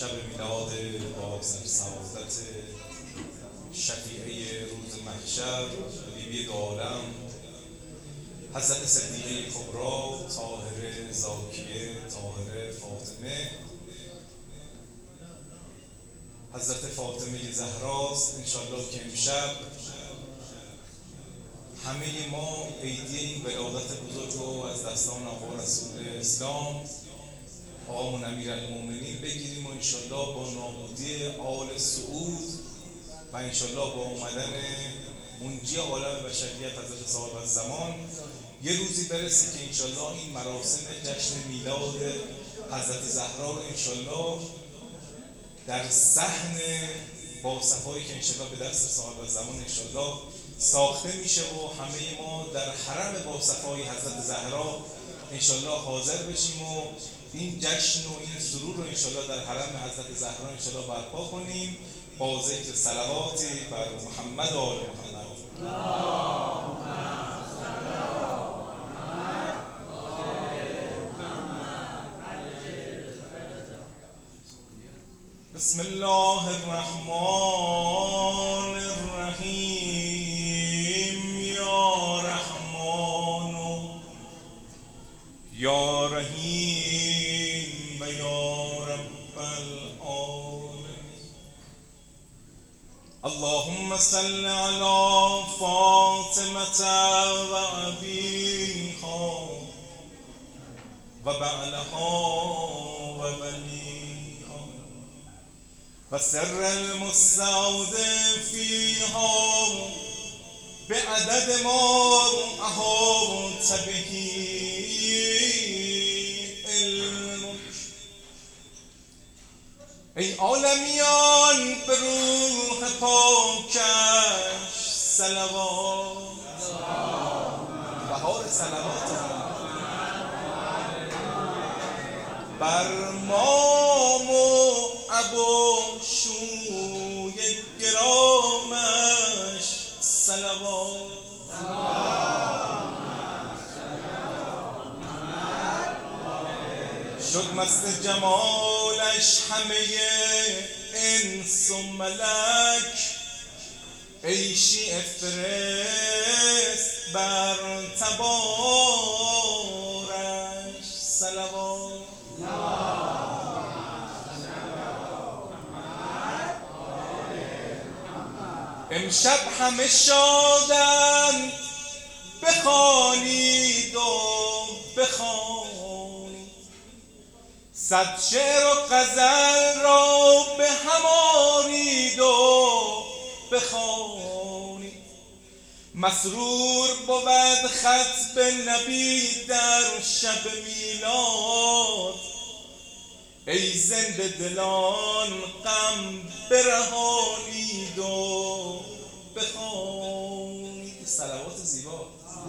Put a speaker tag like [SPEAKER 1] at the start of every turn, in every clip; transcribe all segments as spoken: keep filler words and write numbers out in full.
[SPEAKER 1] شب میلاد با سعادت شفیعه روز محشر بیبی دو عالم حضرت صدیقه کبرا طاهره زاکیه طاهره فاطمه حضرت فاطمه زهراست. انشالله که امشب همه ما عیدی این ولادت بزرگ رو از دستان آقا رسول اسلام آقامون امیرالمومنین بگیریم و انشالله با نابودی آل سعود و انشالله با اومدن منجی عالم بشریت حضرت صاحب الزمان یه روزی برسه که انشالله این مراسم جشن میلاد حضرت زهرا رو انشالله در صحن با صفایی که انشالله به دست صاحب الزمان انشالله ساخته میشه و همه ما در حرم با صفای حضرت زهرا انشالله حاضر بشیم و این جشن و این سرور رو انشالله در حرم حضرت زهرا انشالله برپا کنیم با ذکر صلواتی بر محمد و آل محمد. بسم الله الرحمن الرحیم. یا رحمان یا رحیم و یا رب العالمین. اللهم صل علی فاطمة و ابیها و بعلها و بنیها و سر المستودع فیها بعدد ما احاط به علمک. ای عالمیان به روح پاکش صلوات. بهار صلوات بر مام و ابو شوی گرامش صلوات. شد مست جمالش همه انس و ملک. ای شیعه فرست بر تبارش صلوات. امشب همه شادند بخوانید و بخوانید صد شعر و غزل را به هم آرید و بخوانید. مسرور بود خطب نبی در شب میلاد. ای زنده دلان غم برهانید و بخوانید. صلوات زیبا.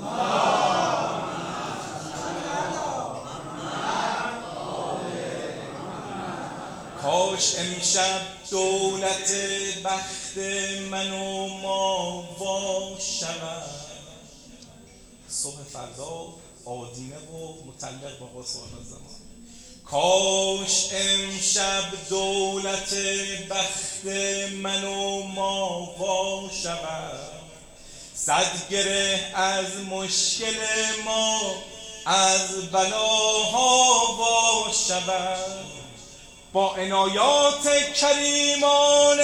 [SPEAKER 1] کاش امشب دولت بخت من و ما وا شود. صبح فردا آدینه و متعلق با آقا صاحب الزمان. کاش امشب دولت بخت من و ما وا شود. صد گره از مشکل ما از بلاها وا شود. با عنایات کریمان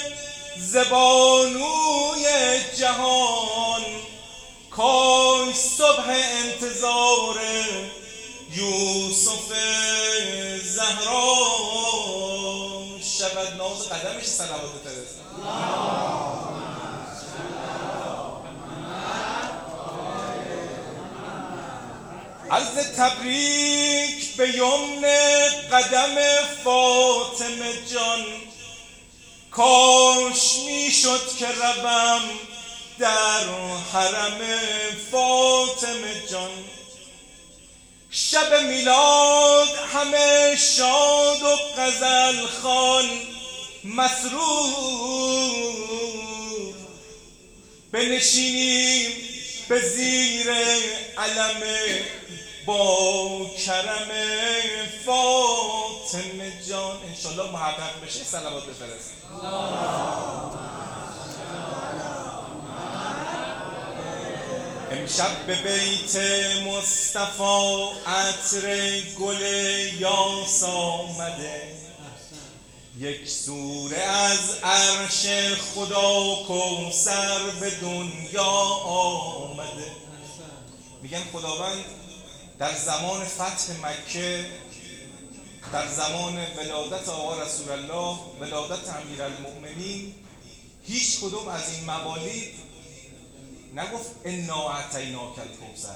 [SPEAKER 1] زبانوی جهان کاش صبح انتظار یوسف زهرا شود. ناز قدمش صلوات فرست. عرض تبریک به یمن قدم فاطمه جان. کاش میشد که روم در حرم فاطمه جان. شب میلاد همه شاد و غزل خوان مسرور بنشینیم به زیر علم با کرم فاطمه فاطمه جان انشالله محقق بشه صلوات بفرست. امشب به بیت مصطفی عطر گل یاس آمده، یک سوره از عرش خدا کوثر به دنیا آمده. میگن خداوند در زمان فتح مکه، در زمان ولادت آقا رسول الله، ولادت امیرالمؤمنین، هیچ کدوم از این موالید نگفت انا اعطیناک الکوثر،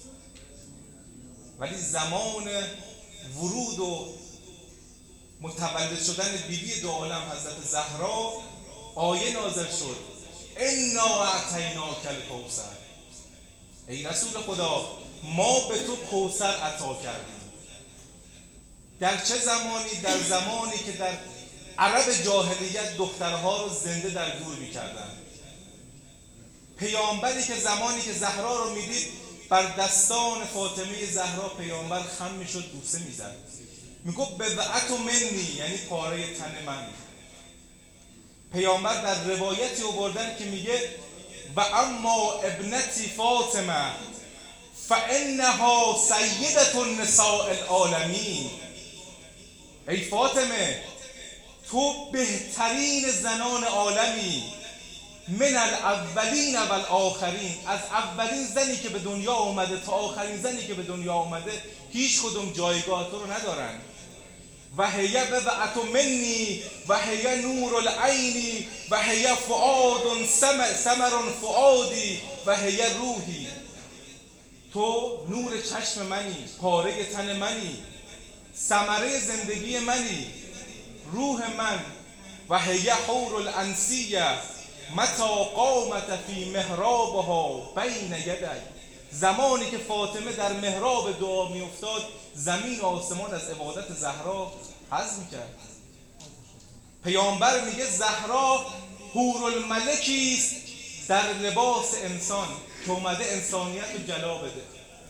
[SPEAKER 1] ولی زمان ورود و متولد شدن بیبی دو عالم حضرت زهرا آیه نازل شد انا اعطیناک الکوثر، ای رسول خدا ما به تو کوثر عطا کردیم. در چه زمانی؟ در زمانی که در عرب جاهلیت دخترها رو زنده در گور می‌کردند. پیامبری که زمانی که زهرا رو میدید بر دستان فاطمه زهرا پیامبر خم میشد، بوسه میزد، میگفت بضعت منی، یعنی پاره تن من. پیامبر در روایتی آوردن که میگه و اما ابنتی فاطمه فانها سیدة النساء العالمین، ای فاطمه تو بهترین زنان عالمی، من الاولین و الاخرین، از اولین زنی که به دنیا آمده تا آخرین زنی که به دنیا آمده هیچ کدوم جایگاه تو رو ندارن. و هی بضعت منی و هی نور العین و هی فؤاد ثمر فؤادی و هی روحی، تو نور چشم منی، پاره تن منی، ثمره زندگی منی، روح من. و هی حور الانسیه متی قامت فی محرابها بین یدی، زمانی که فاطمه در محراب دعا می افتاد زمین و آسمان از عبادت زهرا هضم کرد. پیامبر میگه زهرا حورالملکی است در لباس انسان که اومده انسانیت رو جلا بده.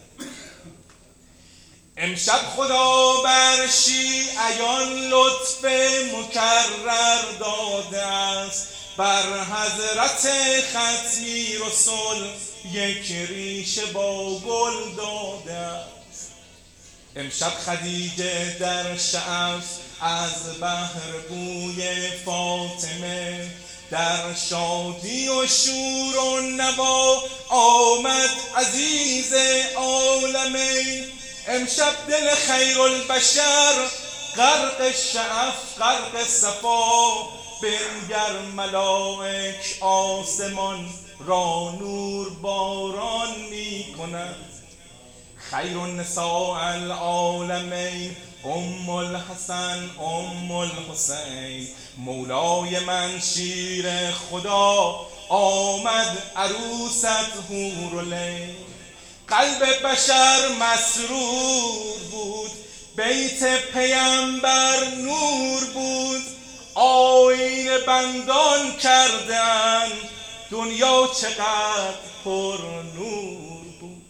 [SPEAKER 1] امشب خدا بر شیعیان لطف مکرر داده است، بر حضرت ختمی رسول یک ریشه با گل داده است. امشب خدیجه در شعف از بحر بوی فاطمه، در شادی و شور و نوا آمد عزیز عالمین. امشب دل خیر البشر غرق شعف غرق صفا، بنگر ملائک آسمان را نور باران می کند. خیر النساء العالمین ام الحسن ام الحسین، مولای من شیر خدا آمد عروست حورالعین. قلب بشر مسرور بود، بیت پیامبر نور بود، آیین بندان کردند دنیا چقدر پر نور بود.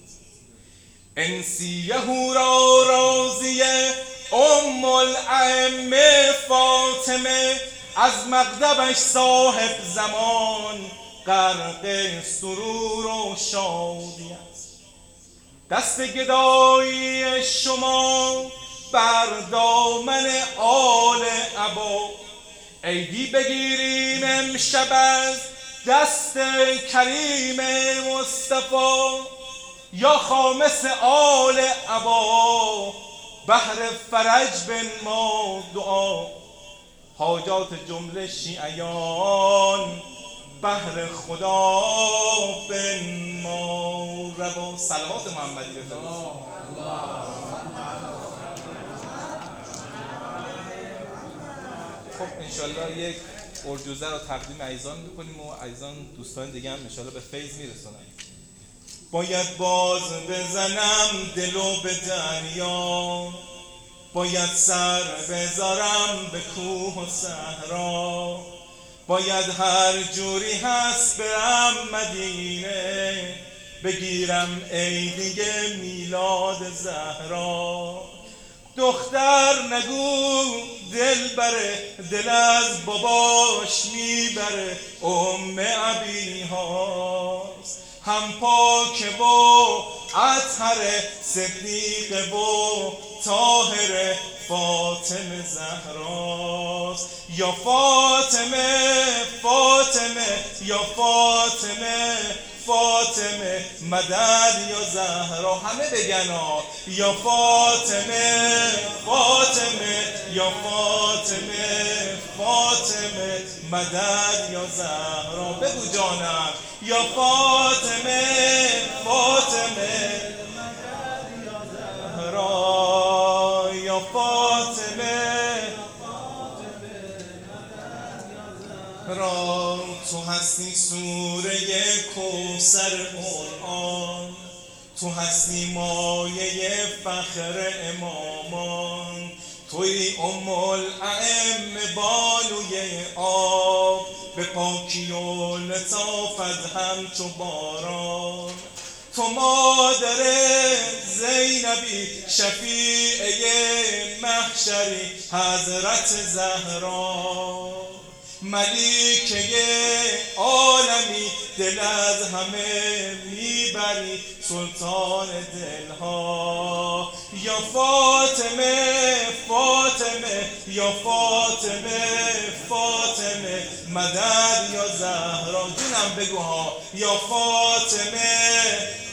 [SPEAKER 1] انسیه هورا راضیه ام الائمه فاطمه، از مغضبش صاحب زمان غرق سرور و شادی است. دست گدایی شما بر دامن آل عبا، عیدی بگیریم امشب از دست کریم مصطفی. یا خامس آل عبا بهر فرج بن ما دعا، حاجات جمله شیعیان بهر خدا بن ما روا. صلوات محمدی بفرستید. خب انشالله یک ارجوزه رو تقدیم عزیزان میکنیم و عزیزان دوستان دیگه هم انشالله به فیض میرسونن. باید باز بزنم دلو به دریا، باید سر بذارم به کوه و صحرا، باید هر جوری هست برم مدینه، بگیرم عیدی میلاد زهرا. دختر نگو دل بره، دل از باباش میبره. ام ابی هاست هم پاک و اطهر، صدیق و طاهر، فاطمه زهراست. یا فاطمه فاطمه یا فاطمه فاطمه مدد یا زهرا. همه بگن ها یا فاطمه فاطمه یا فاطمه فاطمه مدد یا زهرا. بگو جانم یا فاطمه فاطمه مدد یا زهرا. یا فاطمه را تو هستی سوره کوثر قرآن، تو هستی مایه فخر امامان، توی ام الائمه بانوی آب، به پاکی و لطافت همچو باران. تو مادر زینبی شفیعه محشری حضرت زهرا. ملیکه عالمی دل از همه میبری سلطان دلها. یا فاطمه فاطمه یا فاطمه فاطمه مدد یا زهرا. جونم بگو ها یا فاطمه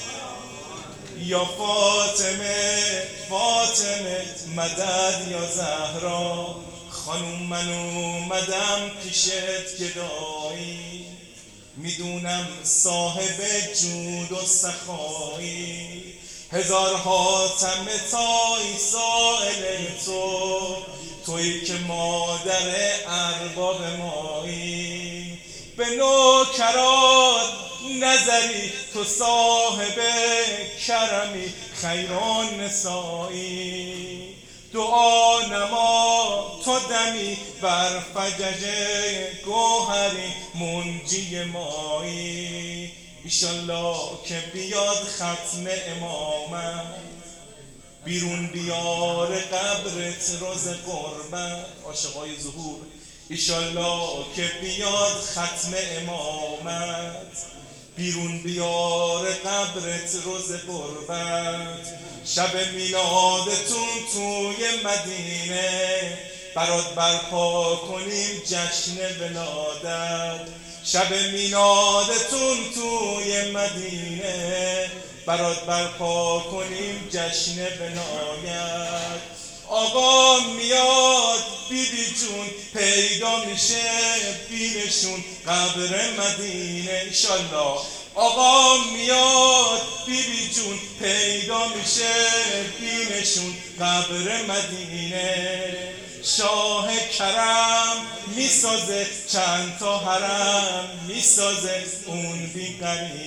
[SPEAKER 1] یا فاطمه فاطمه مدد یا زهرا. خانوم من اومدم پیشت گدایی، میدونم صاحب جود و سخایی، هزار حاتم تای سائل تو، تویی که مادر ارباب مایی. به نوکرات نظری تو صاحب کرمی، خیران نسایی. دعا نما تو دمی بر فجج گوهری، منجی مایی. ایشالله که بیاد ختم امامت، بیرون بیار قبرت روز قربت. عاشقای ظهور ایشالله که بیاد ختم امامت، بیرون بیار قبرت روز قربت. شب میلادتون توی مدینه، برات برپا کنیم جشن ولادت. شب میلادتون توی مدینه، برات برپا کنیم جشن ولایت. آقا میاد بی بی جون پیدا میشه بینشون قبر مدینه. انشالله آقا میاد بی بی جون پیدا میشه بینشون قبر مدینه. شاه کرم میسازه چند تا حرم، میسازه اون بی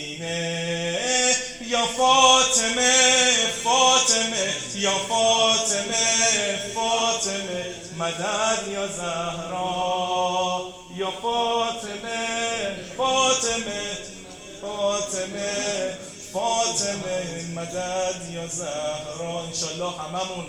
[SPEAKER 1] قرینه. یا فاطمه فاطمه یا فاطمه فاطمه مدد یا زهرا. یا فاطمه فاطمه فاطمه فاطمه مدد یا زهرا. انشالله هممون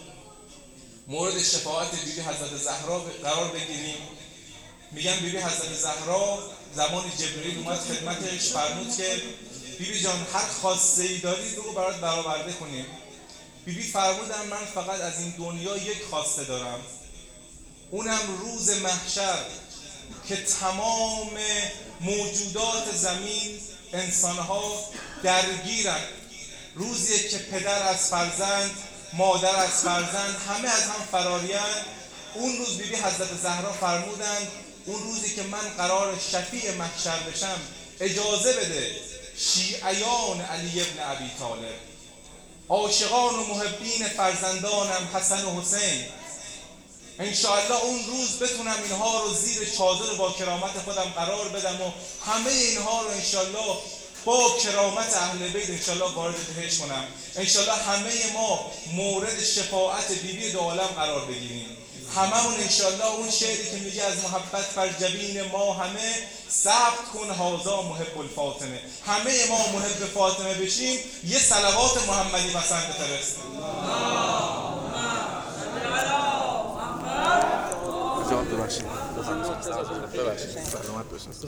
[SPEAKER 1] مورد شفاعت بیبی حضرت زهرا قرار بگیریم. میگن بیبی حضرت زهرا زمان جبرئیل اومد خدمتش، فرمود که بیبی جان هر خواسته ای داری بگو برات برآورده کنیم. بیبی فرمودن من فقط از این دنیا یک خواسته دارم، اونم روز محشر که تمام موجودات زمین انسانها درگیرن. روزی که پدر از فرزند، مادر از فرزند، همه از هم فراریان. اون روز بیبی حضرت زهرا فرمودند اون روزی که من قرار شفیع محشر بشم، اجازه بده شیعیان علی ابن ابی طالب، عاشقان و محبین فرزندانم حسن و حسین، انشاءالله اون روز بتونم اینها رو زیر چادر با کرامت خودم قرار بدم و همه اینها رو انشاءالله با کرامت اهل بیت انشاءالله وارد بهشت کنم. انشاءالله همه ما مورد شفاعت بیبی دو عالم قرار بگیریم. هممون انشاءالله اون شعری که میگه از محبت بر جبین ما همه ثبت کن هذا محب الفاطمه، همه ما محب فاطمه بشیم. یه صلوات محمدی پسند بفرست.
[SPEAKER 2] جواب ببخشید. ببخشید. سلامت باشین.